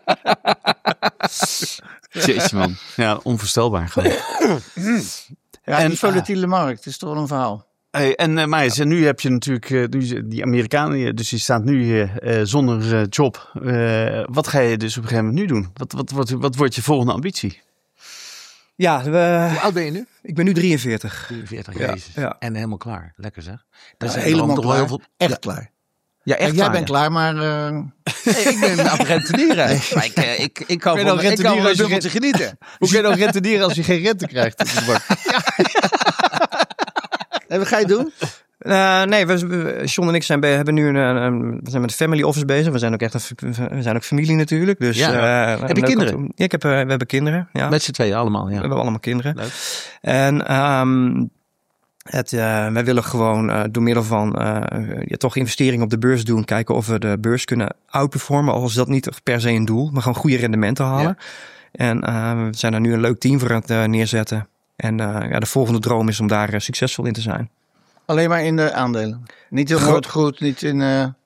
Jeetje man. Ja, onvoorstelbaar gewoon. Ja, en die volatiele markt is toch wel een verhaal. Hey, en Meijs, en nu heb je natuurlijk die Amerikanen, dus je staat nu zonder job. Wat ga je dus op een gegeven moment nu doen? Wat wordt je volgende ambitie? Ja, Hoe oud ben je nu? ik ben nu 43. 43, Ja, jezus. ja. En helemaal klaar. Lekker zeg. Dat is Helemaal toch wel klaar. heel veel... Echt klaar. Ja, echt Jij bent klaar, maar... Nee, ik ben aan het rentenieren. Maar ik kan Kun je nou rentenieren wel als je dubbeltje genieten. Hoe kun je nou rentenieren als je geen rente krijgt? En wat ga je doen? Nee, John en ik hebben nu we zijn met de family office bezig. We zijn ook familie natuurlijk. Dus, Ja. Heb je kinderen? Ja, we hebben kinderen. Ja. Met z'n tweeën allemaal, ja. We hebben allemaal kinderen. Leuk. En wij willen gewoon door middel van toch investeringen op de beurs doen. Kijken of we de beurs kunnen outperformen. Al is dat niet per se een doel. Maar gewoon goede rendementen halen. Ja. En we zijn er nu een leuk team voor aan het neerzetten. En de volgende droom is om daar succesvol in te zijn. Alleen maar in de aandelen. Niet heel goed, niet in...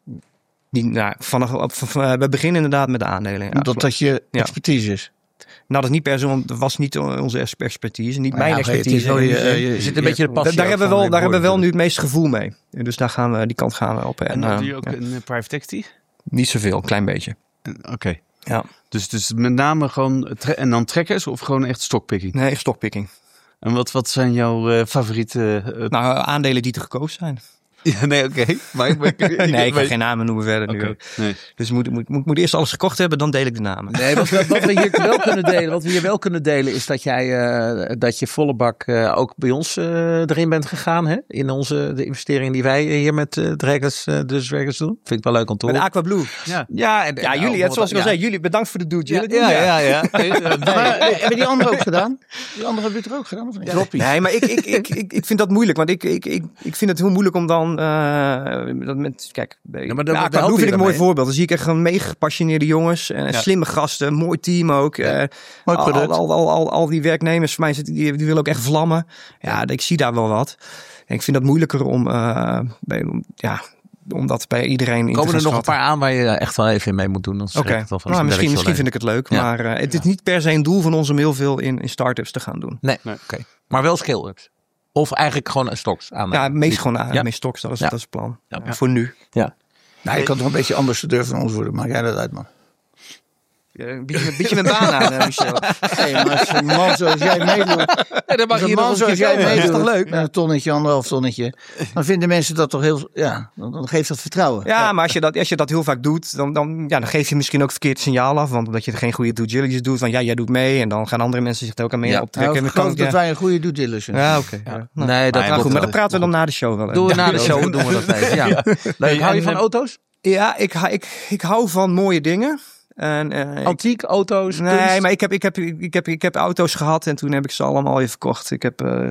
We beginnen inderdaad met de aandelen. Ja, dat je expertise is. Nou, dat is niet per se, dat was niet onze expertise, niet mijn expertise. Je zit een beetje de passie. Daar hebben we wel nu het meeste gevoel mee. Dus die kant gaan we op. En doe je ook een private equity? Niet zoveel, een klein beetje. Oké. Ja. Dus met name gewoon en dan trekkers of gewoon echt stockpicking? Nee, stockpicking. En wat zijn jouw favoriete... aandelen die te goedkoop zijn. Ja, nee, oké. Nee, ik ga geen namen noemen verder nu. Nee. Dus moet eerst alles gekocht hebben, dan deel ik de namen. Nee, wat we hier wel kunnen delen, is dat dat je volle bak ook bij ons erin bent gegaan, hè? In de investeringen die wij hier met Dragons doen. Vind ik wel leuk om te horen. Met Aquablue. Ja, jullie, zoals ik al zei, jullie bedankt voor de due diligence. Ja. Maar hebben die anderen ook gedaan? Die anderen hebben het er ook gedaan, of niet? Nee, maar ik vind dat moeilijk. Want ik vind het heel moeilijk om dan... Kijk, Aquablue vind ik een mooi voorbeeld. Dan zie ik echt een mega gepassioneerde jongens. Slimme gasten, mooi team ook. Mooi product. Al die werknemers voor mij die willen ook echt vlammen. Ja, ik zie daar wel wat. En ik vind dat moeilijker om dat bij iedereen in te gaan Komen er nog een schatten. paar aan waar je echt wel even mee moet doen? Oké. Misschien vind ik het leuk. Ja. Maar het is niet per se een doel van ons om heel veel in start-ups te gaan doen. Nee. Oké. Maar wel scale-ups. Of eigenlijk gewoon stocks aan. Ja, meest gewoon meest stocks. Dat is het plan. Ja. Voor nu. Ja. Nou, je kan toch een beetje ambassadeur van ons worden. Maak jij dat uit, man. Een beetje mijn baan aan, Michel. Nee, maar als een man zoals jij meedoet... dan mag je man zoals jij meedoet, is toch leuk? met een tonnetje, 1,5 tonnetje. Dan vinden mensen dat toch heel... Ja, dan geeft dat vertrouwen. Ja, maar als je dat heel vaak doet, dan geef je misschien ook verkeerd signaal af. Want omdat je er geen goede due diligence doet. Van jij doet mee. En dan gaan andere mensen zich er ook aan mee optrekken. Nou, ik geloof dat wij een goede due diligence Ja, oké. Nee, dat goed. Maar dat praten we dan na de show wel. Doen we na de show doen we dat even. Ja. Leuk. Hou je van auto's? Ja, ik hou van mooie dingen. Antiek auto's? Nee, kunst? maar ik heb auto's gehad en toen heb ik ze allemaal weer verkocht. Ik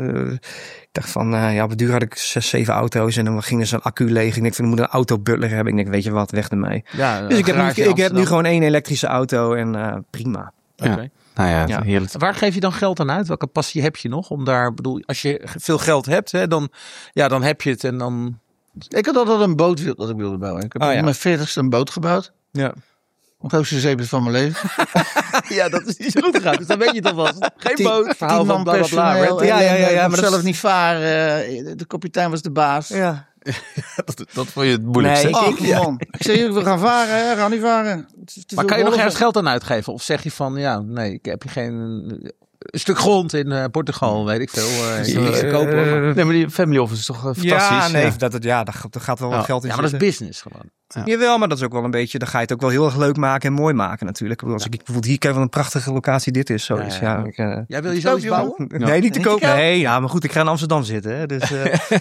dacht van, op het duur had ik 6, 7 auto's en dan ging er zo'n accu leeg. Ik denk van, ik moet een autobutler hebben. Ik denk, weet je wat, weg ermee. Ja, dus ik heb nu gewoon 1 elektrische auto en prima. Okay. Nou ja, heerlijk. Waar geef je dan geld aan uit? Welke passie heb je nog? Om daar, als je veel geld hebt, hè, dan heb je het en dan... Ik had altijd een boot dat ik wilde bouwen. Ik heb op mijn 40ste een boot gebouwd. Ja. De grootste zeepjes van mijn leven. Ja, dat is niet zo goed gegaan. Dus dan weet je het alvast. Geen boot. Verhaal van bla bla bla. Ja, maar zelf niet varen. De kapitein was de baas. Ja. Dat vond je het moeilijkste. Nee, man. Ik zei, we gaan varen, hè? Gaan niet varen. Maar kan je nog ergens geld aan uitgeven? Of zeg je van, ik heb je geen... Een stuk grond in Portugal, weet ik veel. Kopen. Nee, maar die family office is toch fantastisch? Ja, nee, dat gaat wel wat geld in. Ja, maar dat is business gewoon. Ja. Jawel, maar dat is ook wel een beetje, dan ga je het ook wel heel erg leuk maken en mooi maken natuurlijk. Als ik bijvoorbeeld hier kijk wat een prachtige locatie dit is. Zo is. Jij wil je zoiets bouwen? Nee, niet te koop. Nee, maar goed, ik ga in Amsterdam zitten. Hè, dus,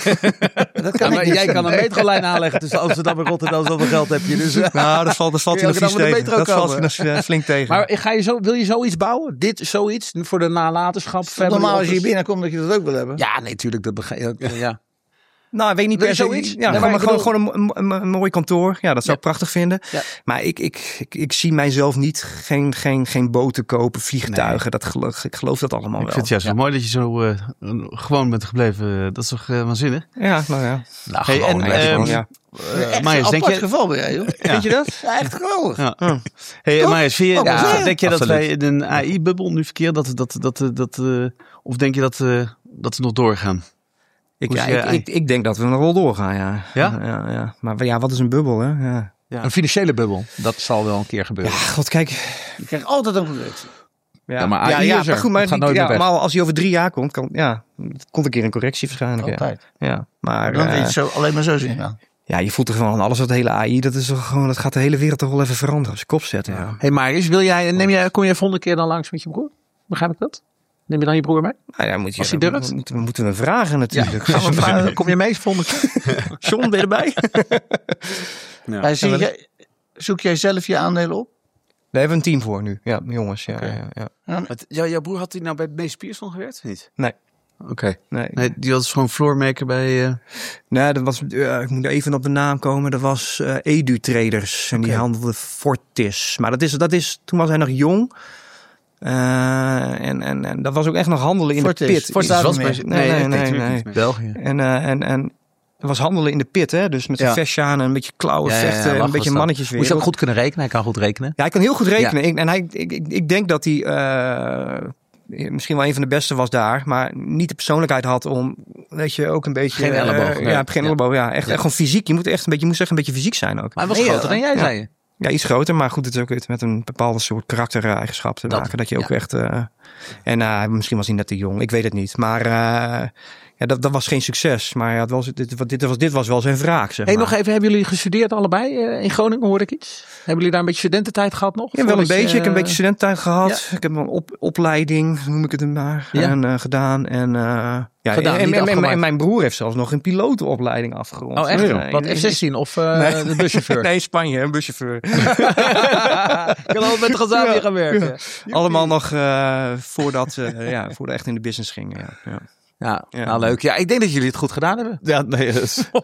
dat kan maar jij kan een metrolijn aanleggen tussen Amsterdam en Rotterdam, zoveel geld heb je. Dus, nou, dat valt je nog vies tegen. Dat valt je flink tegen. Maar wil je zoiets bouwen? Zoiets voor de nalatenschap? Normaal als je hier binnenkomt dat je dat ook wil hebben. Ja, nee, tuurlijk. Dat begrijp ik. Ja. Nou, weet niet per se. Zoiets? Ja, gewoon een mooi kantoor. Ja, dat zou ik prachtig vinden. Ja. Maar ik zie mijzelf niet geen boten kopen, vliegtuigen. Nee. Ik geloof dat allemaal wel. Ik vind het juist wel mooi dat je zo gewoon bent gebleven. Dat is toch waanzinnig? Ja, nou ja. Nou, hey, Marius, denk je... geval ben jij, joh. Vind je dat? Ja, echt geweldig. Ja. Hey, Marius, denk je dat wij in een AI-bubbel nu verkeren? Of denk je dat we nog doorgaan? Ik denk dat we nog wel doorgaan, ja. Ja? Maar ja, wat is een bubbel, hè? Ja. Een financiële bubbel, dat zal wel een keer gebeuren. Ja, god, kijk. Je krijgt altijd een correctie. Ja, maar AI is er. Maar goed, maar als hij over 3 jaar komt, komt een keer een correctie waarschijnlijk. Altijd. Ja, maar dan weet je alleen maar zo zien gaan. Ja, je voelt er gewoon alles wat de hele AI, dat gaat de hele wereld toch wel even veranderen op zijn kop zetten. Ja. Hey Marius, kom jij volgende keer dan langs met je broer? Begrijp ik dat? Neem je dan je broer mee? Nou ja, moeten we vragen natuurlijk. Ja, kom je mee volgende keer? John, ben je erbij? Zoek jij zelf je aandelen op? We hebben een team voor nu. Ja, jongens. Jouw broer, had hij nou bij Mees Pierson gewerkt of niet? Nee. Oké. Nee, die was gewoon floormaker bij... Nee, dat was, ik moet even op de naam komen. Dat was Edu Traders. En die handelde Fortis. Maar dat is, toen was hij nog jong. En dat was ook echt nog handelen in Fortis. De pit. Fortis was nee. België. En het was handelen in de pit, hè? Dus met een vestje aan en een beetje klauwen vechten en een beetje mannetjes weer. Moest hij ook goed kunnen rekenen? Hij kan goed rekenen. Ja, hij kan heel goed rekenen. Ja. Ik denk dat hij misschien wel een van de beste was daar, maar niet de persoonlijkheid had om, weet je, ook een beetje... Geen elleboog. Geen elleboog, ja. Echt gewoon fysiek. Je moet echt een beetje fysiek zijn ook. Maar hij was groter dan jij, zei je? Ja, iets groter, maar goed, het is ook met een bepaalde soort karaktereigenschap te maken. Dat je ook echt... misschien was hij net te jong, ik weet het niet. Maar dat was geen succes. Maar ja, dit was wel zijn wraak, zeg maar. Nog even, hebben jullie gestudeerd allebei in Groningen, hoorde ik iets? Hebben jullie daar een beetje studententijd gehad nog? Ja, wel een beetje. Ik heb een beetje studententijd gehad. Ja. Ik heb een opleiding, noem ik het maar, gedaan. En mijn broer heeft zelfs nog een pilotenopleiding afgerond. Oh, echt? Nee, wat, F-16 of de buschauffeur? Nee, Spanje, een buschauffeur. Ik kan al met Gazabi gaan werken. Allemaal nog voordat echt in de business gingen. Ja, nou leuk. Ja, ik denk dat jullie het goed gedaan hebben. Ja, nee.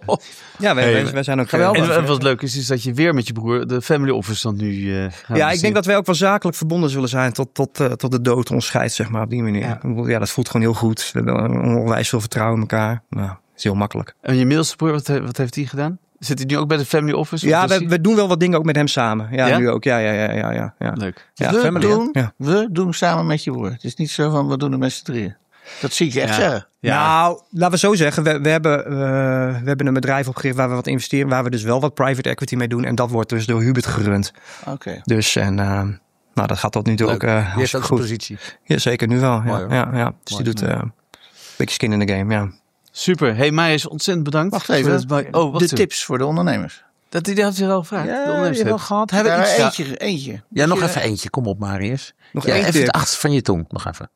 Wij zijn ook geweldig. En wat leuk is dat je weer met je broer de family office dan nu ik denk dat wij ook wel zakelijk verbonden zullen zijn tot de dood ons scheidt, zeg maar, op die manier. Ja, dat voelt gewoon heel goed. We hebben onwijs veel vertrouwen in elkaar. Nou, dat is heel makkelijk. En je middelste broer, wat heeft hij gedaan? Zit hij nu ook bij de family office? Ja, we doen wel wat dingen ook met hem samen. Ja, nu ook. Ja. Leuk. Ja, we doen samen met je broer. Het is niet zo van, we doen het met z'n drieën. Dat zie ik je echt zeggen. Ja. Nou, laten we zo zeggen. We hebben een bedrijf opgericht waar we wat investeren. Waar we dus wel wat private equity mee doen. En dat wordt dus door Hubert gerund. Oké. Dus dat gaat tot nu toe ook goed. goed. Positie. Ja, zeker nu wel. Ja. Dus die doet een beetje skin in the game, ja. Super. Hey Marius, ontzettend bedankt. Wacht even. De tips voor de ondernemers. Die had je wel gevraagd. Ja, je wel gehad. Eentje. Ja, nog even eentje. Kom op, Marius. Nog één even tip. het achterste van je tong. Nog even.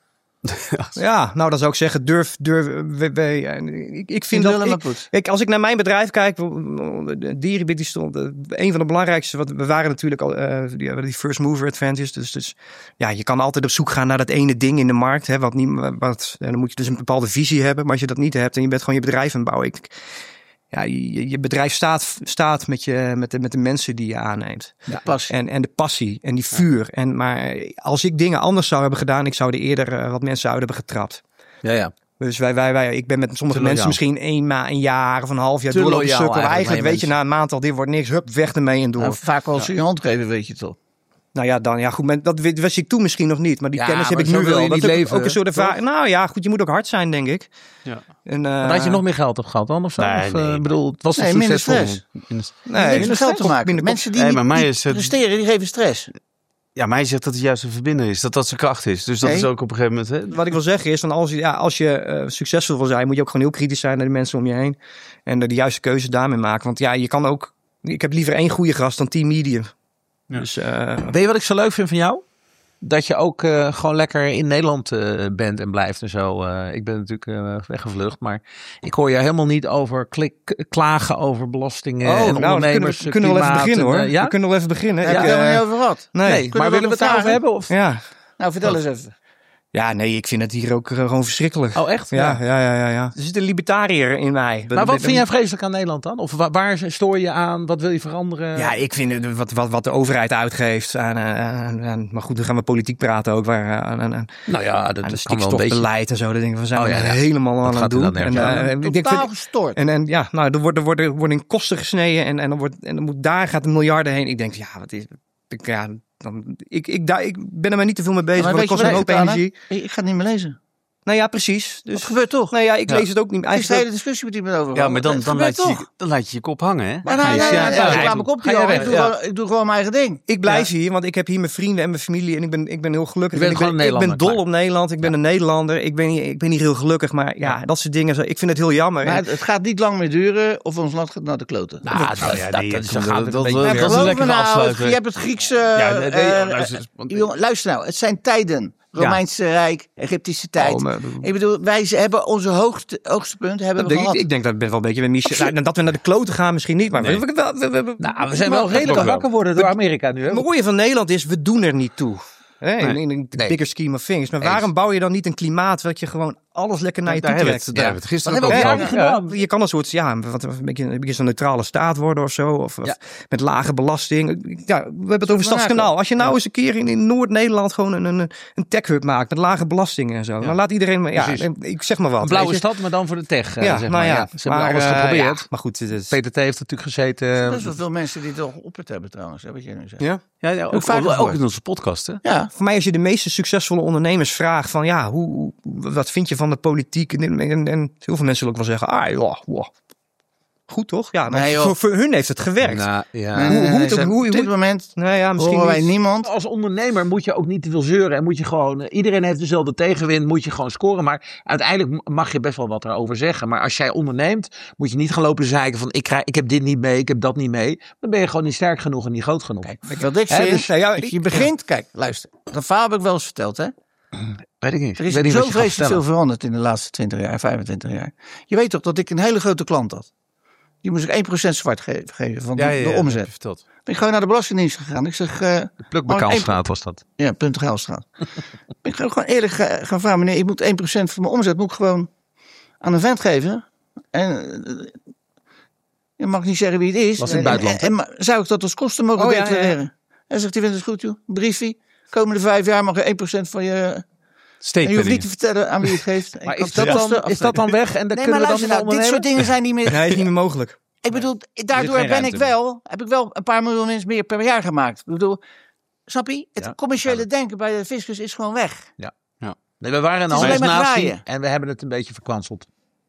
Ja, nou dan zou ik zeggen, durf. Ik vind dat als ik naar mijn bedrijf kijk, Dieribit die stond, een van de belangrijkste, we waren natuurlijk al die first mover advantage. Dus ja, je kan altijd op zoek gaan naar dat ene ding in de markt, hè, dan moet je dus een bepaalde visie hebben. Maar als je dat niet hebt en je bent gewoon je bedrijf aan het bouwen, je bedrijf staat met de mensen die je aanneemt. De passie. En de passie en die vuur. Maar als ik dingen anders zou hebben gedaan, ik zou er eerder wat mensen uit hebben getrapt. Ja. Dus ik ben met sommige mensen misschien een jaar of een half jaar doorlopen sukkelen. Eigenlijk weet je na een maand al, dit wordt niks. Hup, weg ermee en door. Nou, vaak als ze je hand geven, weet je toch. Nou ja, dat wist ik toen misschien nog niet. Maar die kennis heb ik nu wel. Dat is ook een soort ervaring. Nou ja, goed, je moet ook hard zijn, denk ik. Ja. En, had je nog meer geld op gehad dan? Of zo? Nee. Bedoel, het was minder stress. Minder geld te maken. Mensen die niet presteren, die geven stress. Ja, maar hij zegt dat het juist een verbinder is. Dat zijn kracht is. Dus dat is ook op een gegeven moment... Hè? Wat ik wil zeggen is, dan als je succesvol wil zijn, moet je ook gewoon heel kritisch zijn naar de mensen om je heen. En de juiste keuze daarmee maken. Want ja, je kan ook... Ik heb liever 1 goede gast dan 10 medium. Ja. Dus, weet je wat ik zo leuk vind van jou? Dat je ook gewoon lekker in Nederland bent en blijft en zo. Ik ben natuurlijk weggevlucht, maar ik hoor je helemaal niet over klagen over belastingen en ondernemers. We kunnen wel even beginnen hoor. We kunnen wel even beginnen. Heb je het er niet over gehad? Nee. Maar willen we het daarover hebben? Of? Ja. Nou, vertel eens even. Ja, nee, ik vind het hier ook gewoon verschrikkelijk. Oh, echt? Ja. Er zit een libertariër in mij. Maar wat vind jij vreselijk aan Nederland dan? Of waar stoor je aan? Wat wil je veranderen? Ja, ik vind wat de overheid uitgeeft maar goed, dan gaan we politiek praten ook. Aan dat is kan wel een beetje. Beleid en zo. Dat denk ik, we zijn helemaal aan het doen. Totaal gestoord. Er worden kosten gesneden en daar gaat de miljarden heen. Ik denk, wat is... Ik ben er maar niet te veel mee bezig, want het kost een hoop energie. Ik ga het niet meer lezen. Nou ja, precies. Dus, dat gebeurt toch? Nou ja, ik lees het ook niet. Het is de hele discussie met iemand over. Ja, maar dan laat je je kop hangen, hè? Ik doe gewoon mijn eigen ding. Ik blijf hier, want ik heb hier mijn vrienden en mijn familie en ik ben heel gelukkig. Ik ben dol op Nederland. Ik ben een Nederlander. Ik ben hier heel gelukkig, maar dat soort dingen. Ik vind het heel jammer. Maar het gaat niet lang meer duren of ons land gaat naar de kloten. Dat is een lekkere afsluiting. Je hebt het Griekse... Luister nou, het zijn tijden. Romeinse Rijk, Egyptische tijd. Ik bedoel, wij hebben onze hoogste punt hebben we gehad. Ik denk dat wel een beetje met Michel. Dat we naar de kloten gaan misschien niet. Maar we zijn wel redelijk wakker geworden door Amerika nu. Het mooie van Nederland is, we doen er niet toe. In een bigger scheme of things. Maar waarom bouw je dan niet een klimaat dat je gewoon alles lekker naar je toe trekt? Daar hebben we het gisteren ook gedaan. Je kan een soort, een beetje zo'n neutrale staat worden of zo. Of met lage belasting. Ja, we hebben het over Stadskanaal. Als je nou eens een keer in Noord-Nederland gewoon een tech-hub maakt met lage belastingen en zo. Dan laat iedereen, ik zeg maar wat. Een blauwe stad, maar dan voor de tech. Ze hebben alles geprobeerd. Maar goed. PTT heeft natuurlijk gezeten. Er zijn best wel veel mensen die het al op het hebben trouwens. Wat jij nu zegt. Ja, ook in onze podcast. Hè? Ja. Voor mij als je de meeste succesvolle ondernemers vraagt van wat vind je van de politiek? En heel veel mensen zullen ook wel zeggen, goed toch? Ja, maar voor hun heeft het gewerkt. Op dit moment horen wij niemand. Als ondernemer moet je ook niet te veel zeuren. En moet je gewoon, iedereen heeft dezelfde tegenwind, moet je gewoon scoren. Maar uiteindelijk mag je best wel wat erover zeggen. Maar als jij onderneemt, moet je niet gaan lopen zeiken van ik heb dit niet mee, ik heb dat niet mee. Dan ben je gewoon niet sterk genoeg en niet groot genoeg. Je begint, kijk, luister. Dat verhaal heb ik wel eens verteld, hè? Weet ik niet. Er is zo vreselijk veel veranderd in de laatste 20 jaar, 25 jaar. Je weet toch dat ik een hele grote klant had. Die moest ik 1% zwart geven van de omzet. Ben ik gewoon naar de Belastingdienst gegaan. Ik zeg... De Plukbekaalstraat was dat. Ja, Puntengeilstraat. Ben ik gewoon eerlijk gaan vragen, meneer, ik moet 1% van mijn omzet moet ik gewoon aan een vent geven. En je mag niet zeggen wie het is. Was in het buitenland. En zou ik dat als kosten mogen declareren? Hij zegt, die vindt het goed, joh. Briefie. Komende 5 jaar mag je 1% van je... En je hoeft niet te vertellen aan wie het geeft. Maar is dat dan weg? En dan kunnen we dan niet dit soort dingen zijn niet meer... Nee, is niet meer mogelijk. Ik bedoel, daardoor heb ik wel een paar miljoen mensen meer per jaar gemaakt. Ik bedoel, snap je? Het commerciële denken bij de fiscus is gewoon weg. Ja. Nee, we waren een handelsnatie en we hebben het een beetje verkwanseld.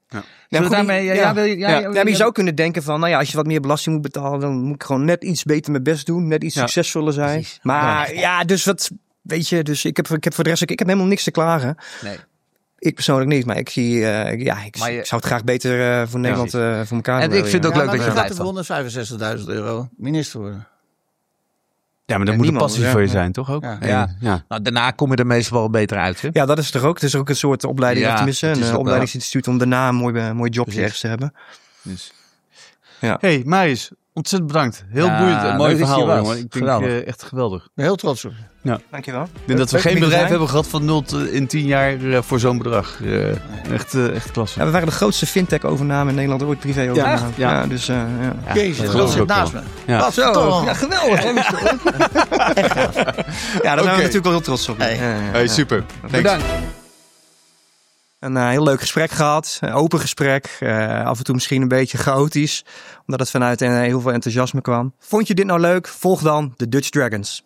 Je zou kunnen denken van, als je wat meer belasting moet betalen, dan moet ik gewoon net iets beter mijn best doen, net iets succesvoller zijn. Precies. Maar dus wat, weet je, dus ik heb voor de rest, ik heb helemaal niks te klagen. Nee. Ik persoonlijk niet, maar ik zie, ik zou het graag beter voor Nederland voor elkaar doen. En ik vind het ook leuk dat je gaat voor €165.000 minister worden. Ja, maar dat moet een passie voor je zijn, toch ook? Ja. Nou, daarna kom je er meestal wel beter uit. Hè? Ja, dat is er ook. Het is ook een soort opleiding, een opleidingsinstituut om daarna een mooi jobje ergens te hebben. Dus. Ja. Hey, Marius, ontzettend bedankt. Heel boeiend en mooi verhaal, jongen. Ik denk echt geweldig. Ik ben heel trots op. Ja. Dankjewel. Ik denk dat we geen bedrijf hebben gehad van 0 in 10 jaar voor zo'n bedrag. Echt klasse. Ja, we waren de grootste fintech-overname in Nederland, ooit privé-overname. Ja. Dus, Jezus, dat zit naast me. Ja. Ja, geweldig. Ja, daar zijn we natuurlijk wel heel trots op. Hey, super. Bedankt. Een heel leuk gesprek gehad. Een open gesprek. Af en toe misschien een beetje chaotisch. Omdat het vanuit heel veel enthousiasme kwam. Vond je dit nou leuk? Volg dan de Dutch Dragons.